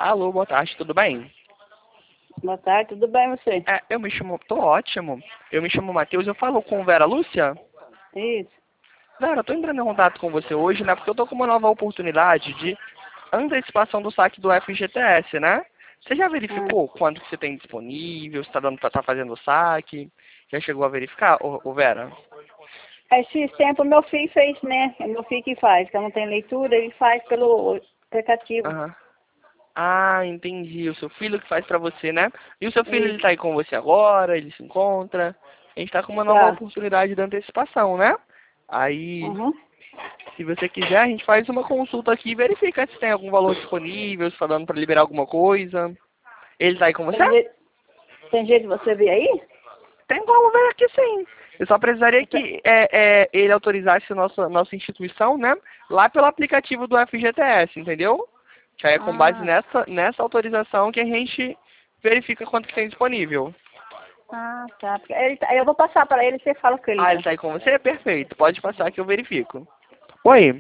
Alô, boa tarde, tudo bem? Boa tarde, tudo bem você? Tô ótimo. Eu me chamo Matheus, eu falo com Vera Lúcia. Isso. Vera, eu tô entrando em contato com você hoje, né? Porque eu tô com uma nova oportunidade de antecipação do saque do FGTS, né? Você já verificou quanto que você tem disponível, se tá dando pra estar fazendo o saque? Já chegou a verificar, ô Vera? Esse tempo meu filho fez, né? É meu filho que faz, que eu não tenho leitura, ele faz pelo aplicativo. Aham. Ah, entendi. O seu filho que faz pra você, né? E o seu filho, ele Isso. tá aí com você agora? Ele se encontra? A gente tá com uma nova Tá. oportunidade de antecipação, né? Aí, Uhum. se você quiser, a gente faz uma consulta aqui e verifica se tem algum valor disponível, se tá dando pra liberar alguma coisa. Ele tá aí com você? Tem jeito de você vir aí? Tem como ver aqui sim. Eu só precisaria que ele autorizasse a nossa instituição, né? Lá pelo aplicativo do FGTS, entendeu? Que aí é com base Ah, nessa autorização que a gente verifica quanto que tem disponível. tá. Porque eu vou passar para ele e você fala com ele Ah, ele então. tá aí com você? Perfeito. Pode passar que eu verifico. Oi.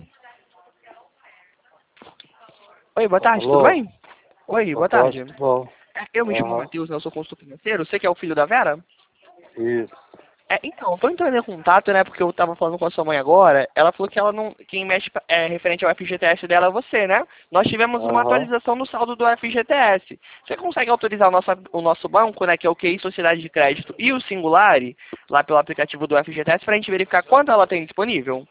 Oi, boa tarde, tudo Alô, bem? Oi, boa boa tarde, tarde. tudo bom? Eu me chamo Aham, Matheus, né? Eu sou consultor financeiro. Você que é o filho da Vera? isso. Então, eu tô entrando em contato, né, porque eu tava falando com a sua mãe agora, ela falou que ela não, quem mexe referente ao FGTS dela é você, né? Nós tivemos uma Aham, atualização no saldo do FGTS. Você consegue autorizar o nosso banco, né, que é o QI Sociedade de Crédito e o Singulari, lá pelo aplicativo do FGTS, pra gente verificar quanto ela tem disponível?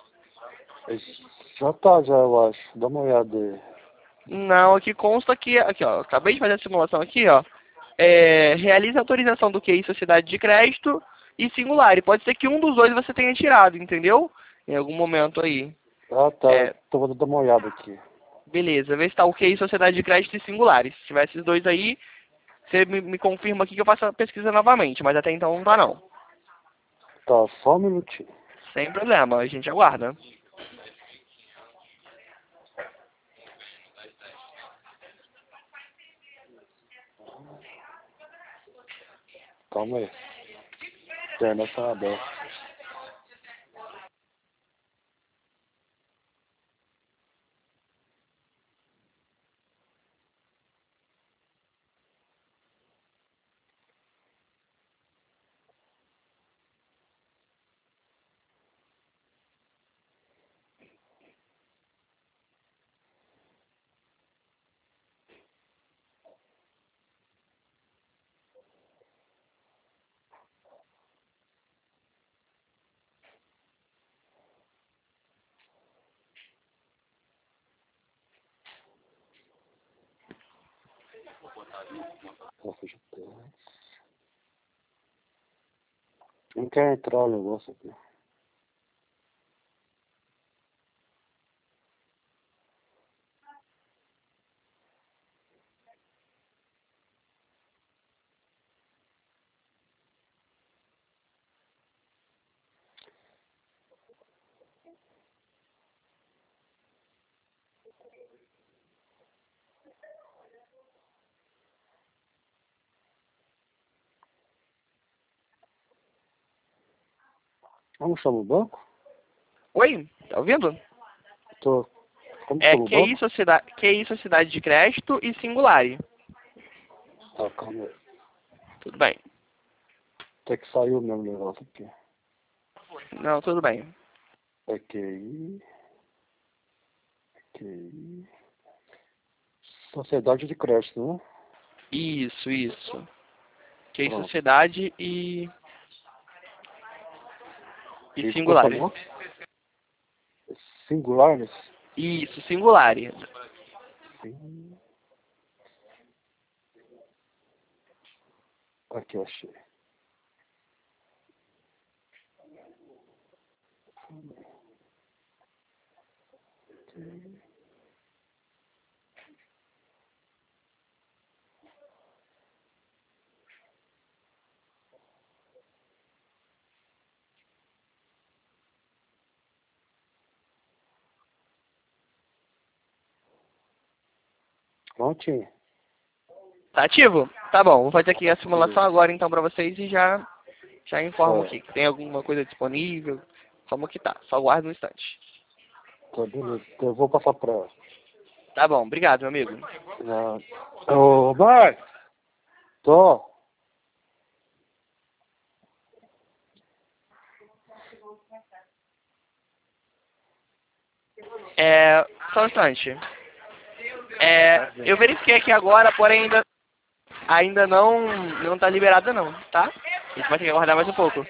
já tá, já, eu acho. Dá uma olhada aí. Não, aqui consta que, aqui ó, acabei de fazer a simulação aqui, ó, realiza a autorização do QI Sociedade de Crédito e Singular. E pode ser que um dos dois você tenha tirado, entendeu? Em algum momento aí. Ah, tá, É, então vou dar uma olhada aqui. beleza, vê se tá o QI Sociedade de Crédito e Singulares. Se tiver esses dois aí, você me confirma aqui que eu faço a pesquisa novamente, mas até então não tá não. Tá, só um minutinho. Sem problema, a gente aguarda. Calma aí. A internet tá aberta. Nossa, já tem. Não quer entrar o negócio aqui. Como chama o banco? Oi, tá ouvindo? Tô. Como É chama o banco? QI Sociedade de Crédito e Singulari. Tá, calma aí. Tudo bem. Tem que sair o meu negócio aqui. Não, tudo bem. É QI. QI. Sociedade de crédito, né? Isso. QI Pronto. Sociedade e E como Singulari. chamou? Singulares? Isso, Singulari. Sim. Aqui, eu achei. Prontinho. Tá ativo? Tá bom, vou fazer aqui a simulação Isso. agora então pra vocês e já informo Tá, aqui. Tem alguma coisa disponível? Como que tá? Só aguarda um instante. tá beleza. Então eu vou passar pra ela. Tá bom, obrigado, meu amigo. Não. Ô, Marcos. Tô. Só um instante. Eu verifiquei aqui agora, porém ainda não tá liberada não, tá? A gente vai ter que aguardar mais um pouco.